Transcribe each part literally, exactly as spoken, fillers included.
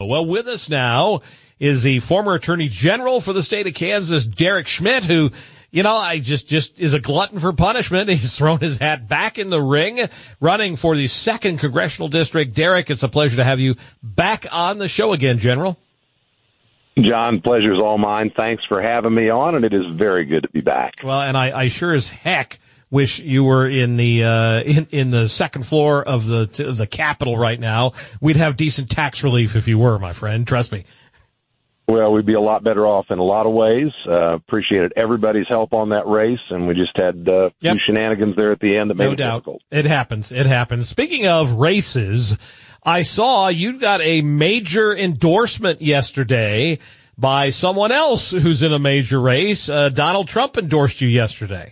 Well, with us now is the former Attorney General for the state of Kansas, Derek Schmidt, who, you know, I just, just is a glutton for punishment. He's thrown his hat back in the ring, running for the second congressional district. Derek, it's a pleasure to have you back on the show again, General. John, pleasure's all mine. Thanks for having me on, and it is very good to be back. Well, and I, I sure as heck wish you were in the uh, in in the second floor of the of the Capitol right now. We'd have decent tax relief if you were, my friend. Trust me. Well, we'd be a lot better off in a lot of ways. Uh, appreciated everybody's help on that race, and we just had uh, yep. a few shenanigans there at the end that made no it doubt. difficult. It happens. It happens. Speaking of races, I saw you got a major endorsement yesterday by someone else who's in a major race. Uh, Donald Trump endorsed you yesterday.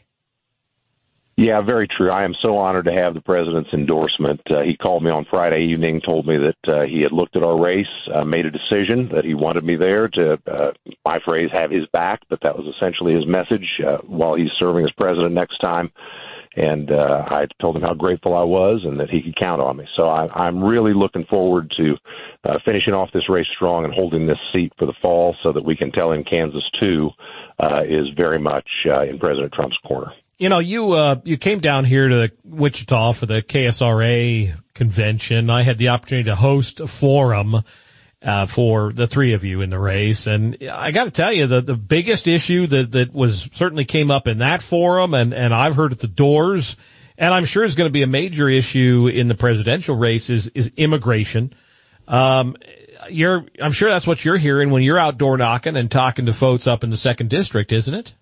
Yeah, very true. I am so honored to have the president's endorsement. Uh, he called me on Friday evening, told me that uh, he had looked at our race, uh, made a decision that he wanted me there to, uh, my phrase, have his back, but that was essentially his message uh, while he's serving as president next time. And uh, I told him how grateful I was and that he could count on me. So I, I'm really looking forward to uh, finishing off this race strong and holding this seat for the fall so that we can tell him Kansas, too, uh, is very much uh, in President Trump's corner. You know, you uh, you came down here to Wichita for the K S R A convention. I had the opportunity to host a forum uh, for the three of you in the race. And I got to tell you, the, the biggest issue that, that was certainly came up in that forum, and, and I've heard at the doors, and I'm sure is going to be a major issue in the presidential race, is, is immigration. Um, you're, I'm sure that's what you're hearing when you're out door knocking and talking to folks up in the second district, isn't it?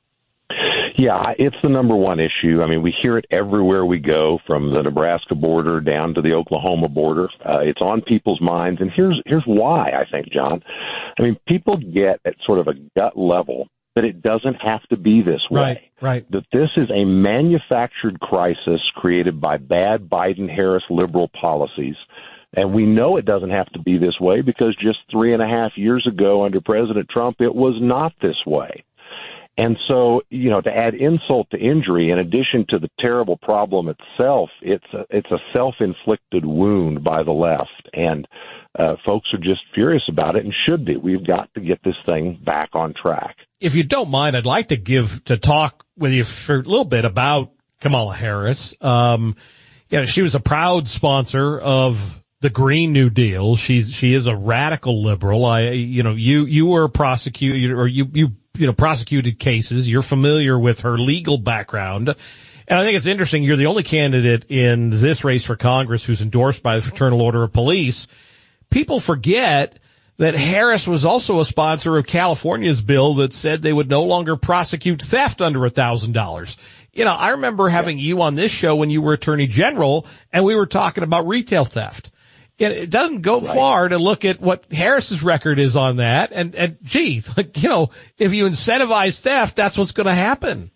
Yeah, it's the number one issue. I mean, we hear it everywhere we go, from the Nebraska border down to the Oklahoma border. Uh, it's on people's minds, and here's here's why, I think, John. I mean, people get at sort of a gut level that it doesn't have to be this way. Right, right. That this is a manufactured crisis created by bad Biden-Harris liberal policies. And we know it doesn't have to be this way because just three and a half years ago under President Trump, it was not this way. And so, you know, to add insult to injury, in addition to the terrible problem itself, it's a, it's a self-inflicted wound by the left. And uh, folks are just furious about it and should be. We've got to get this thing back on track. If you don't mind, I'd like to give to talk with you for a little bit about Kamala Harris. Um, you know, she was a proud sponsor of the Green New Deal. She's she is a radical liberal. I, you know, you you were a prosecutor, or you you. you know, prosecuted cases. You're familiar with her legal background. And I think it's interesting. You're the only candidate in this race for Congress who's endorsed by the Fraternal Order of Police. People forget that Harris was also a sponsor of California's bill that said they would no longer prosecute theft under a thousand dollars. You know, I remember having you on this show when you were Attorney General, and we were talking about retail theft. It doesn't go right. far to look at what Harris's record is on that. And, and gee, like, you know, if you incentivize theft, that's what's going to happen.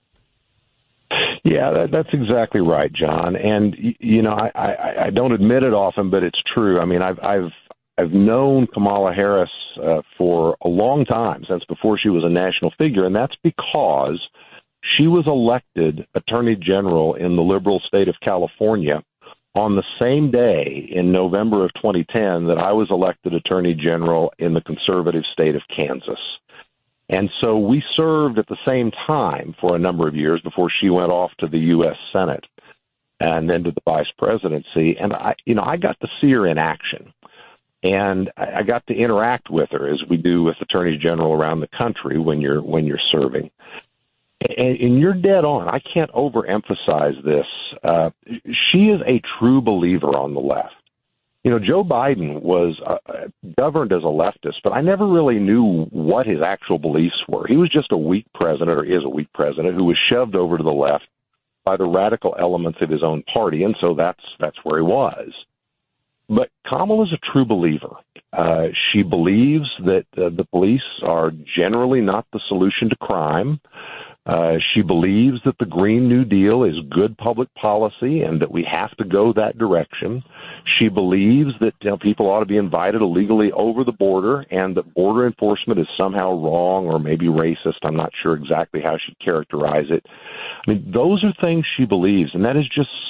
Yeah, that, that's exactly right, John. And, you know, I, I, I don't admit it often, but it's true. I mean, I've, I've, I've known Kamala Harris uh, for a long time, since before she was a national figure. And that's because she was elected Attorney General in the liberal state of California on the same day in November of twenty ten that I was elected Attorney General in the conservative state of Kansas. And so we served at the same time for a number of years before she went off to the U S Senate and then to the vice presidency. And I, you know, I got to see her in action, and I got to interact with her as we do with attorneys general around the country when you're when you're serving. And, and you're dead on. I can't overemphasize this. Uh, she is a true believer on the left. You know, Joe Biden was uh, governed as a leftist, but I never really knew what his actual beliefs were. He was just a weak president, or is a weak president, who was shoved over to the left by the radical elements of his own party, and so that's that's where he was. But Kamala's a true believer. Uh, she believes that uh, the police are generally not the solution to crime. Uh, she believes that the Green New Deal is good public policy and that we have to go that direction. She believes that, you know, people ought to be invited illegally over the border, and that border enforcement is somehow wrong or maybe racist. I'm not sure exactly how she'd characterize it. I mean, those are things she believes, and that is just so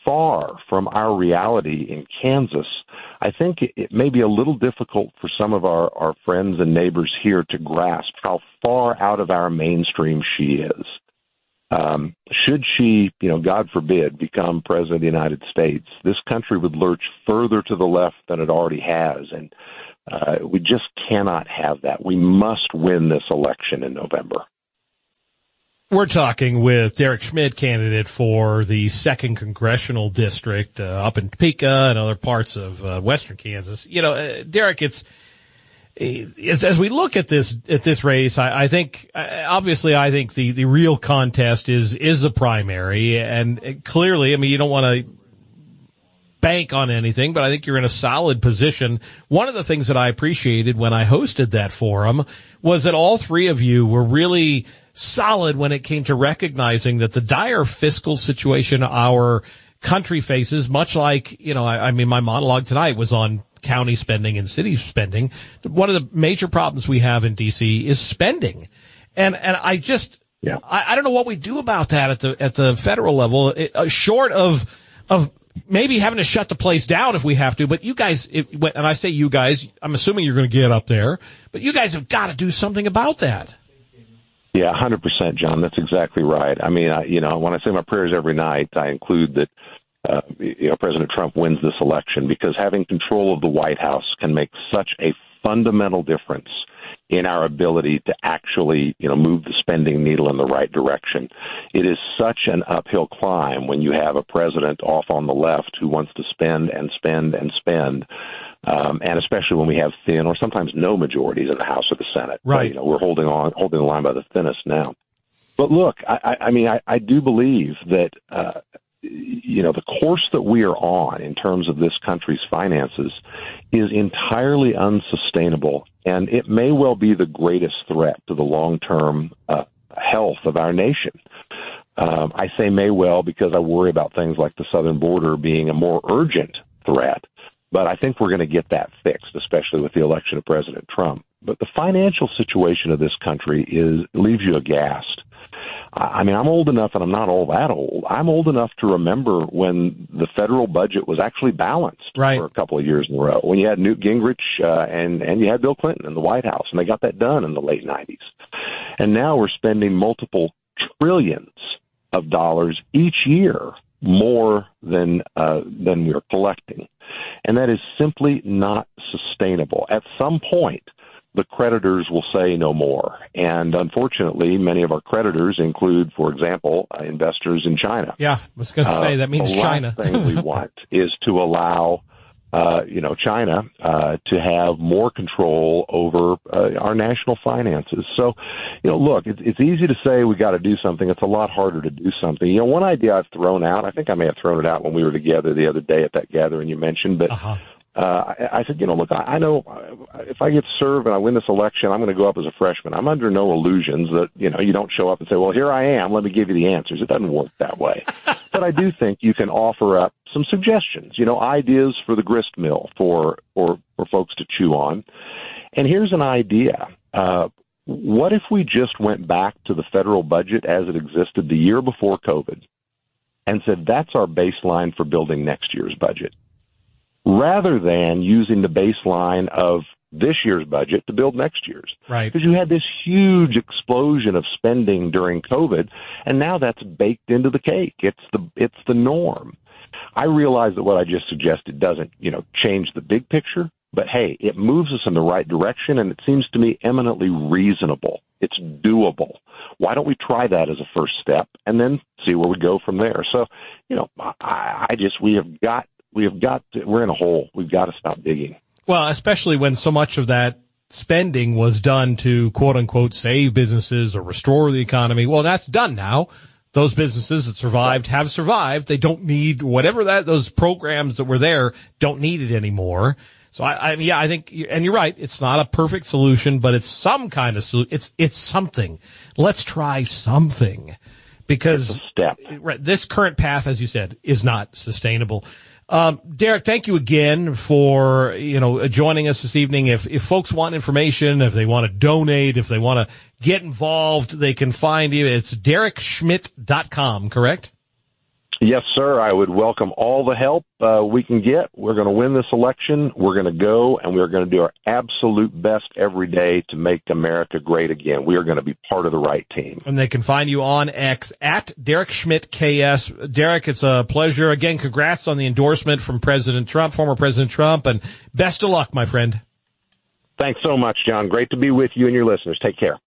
far from our reality in Kansas, I think it may be a little difficult for some of our, our friends and neighbors here to grasp how far out of our mainstream she is. Um, should she, you know, God forbid, become president of the United States, this country would lurch further to the left than it already has. And uh, we just cannot have that. We must win this election in November. We're talking with Derek Schmidt, candidate for the second congressional district uh, up in Topeka and other parts of uh, western Kansas. You know, uh, Derek, it's as, as we look at this at this race, I, I think uh, obviously I think the, the real contest is is the primary, and clearly, I mean, you don't want to bank on anything, but I think you're in a solid position. One of the things that I appreciated when I hosted that forum was that all three of you were really solid when it came to recognizing that the dire fiscal situation our country faces, much like, you know, I, I mean, my monologue tonight was on county spending and city spending. One of the major problems we have in D C is spending. And, and I just, yeah. I, I don't know what we do about that at the, at the federal level, it, uh, short of, of maybe having to shut the place down if we have to. But you guys, it, and I say you guys, I'm assuming you're going to get up there, but you guys have got to do something about that. Yeah, one hundred percent, John. That's exactly right. I mean, I, you know, when I say my prayers every night, I include that, uh, you know, President Trump wins this election, because having control of the White House can make such a fundamental difference in our ability to actually, you know, move the spending needle in the right direction. It is such an uphill climb when you have a president off on the left who wants to spend and spend and spend. Um, and especially when we have thin or sometimes no majorities in the House or the Senate. Right. So, you know, we're holding on, holding the line by the thinnest now. But look, I, I mean, I, I do believe that, uh, you know, the course that we are on in terms of this country's finances is entirely unsustainable, and it may well be the greatest threat to the long-term uh, health of our nation. Um, I say may well because I worry about things like the southern border being a more urgent threat. But I think we're going to get that fixed, especially with the election of President Trump. But the financial situation of this country is leaves you aghast. I mean, I'm old enough, and I'm not all that old. I'm old enough to remember when the federal budget was actually balanced right. for a couple of years in a row, when you had Newt Gingrich uh, and, and you had Bill Clinton in the White House, and they got that done in the late nineties. And now we're spending multiple trillions of dollars each year more than uh, than we're collecting. And that is simply not sustainable. At some point, the creditors will say no more. And unfortunately, many of our creditors include, for example, uh, investors in China. Yeah, I was going to say, that means uh, China. The last thing we want is to allow Uh, you know, China uh, to have more control over uh, our national finances. So, you know, look, it's, it's easy to say we got to do something. It's a lot harder to do something. You know, one idea I've thrown out, I think I may have thrown it out when we were together the other day at that gathering you mentioned, but uh-huh. uh, I, I said, you know, look, I, I know if I get served and I win this election, I'm going to go up as a freshman. I'm under no illusions that, you know, you don't show up and say, well, here I am, let me give you the answers. It doesn't work that way. But I do think you can offer up some suggestions, you know, ideas for the grist mill for, for, for folks to chew on. And here's an idea. Uh, what if we just went back to the federal budget as it existed the year before COVID and said that's our baseline for building next year's budget, rather than using the baseline of this year's budget to build next year's? Right. Because you had this huge explosion of spending during COVID, and now that's baked into the cake. It's the it's the norm. I realize that what I just suggested doesn't, you know, change the big picture, but hey, it moves us in the right direction, and it seems to me eminently reasonable. It's doable. Why don't we try that as a first step and then see where we go from there? So, you know, I, I just we have got we have got to, we're in a hole. We've got to stop digging. Well, especially when so much of that spending was done to, quote unquote, save businesses or restore the economy. Well, that's done now. Those businesses that survived have survived. They don't need whatever that, those programs that were there don't need it anymore. So I, I yeah, I think, and you're right. It's not a perfect solution, but it's some kind of solution. It's, it's something. Let's try something, because step. Right, this current path, as you said, is not sustainable. Um, Derek, thank you again for, you know, joining us this evening. If, if folks want information, if they want to donate, if they want to get involved, they can find you. It's derek schmidt dot com, correct? Yes, sir. I would welcome all the help uh, we can get. We're going to win this election. We're going to go, and we're going to do our absolute best every day to make America great again. We are going to be part of the right team. And they can find you on X at Derek Schmidt K S. Derek, it's a pleasure. Again, congrats on the endorsement from President Trump, former President Trump, and best of luck, my friend. Thanks so much, John. Great to be with you and your listeners. Take care.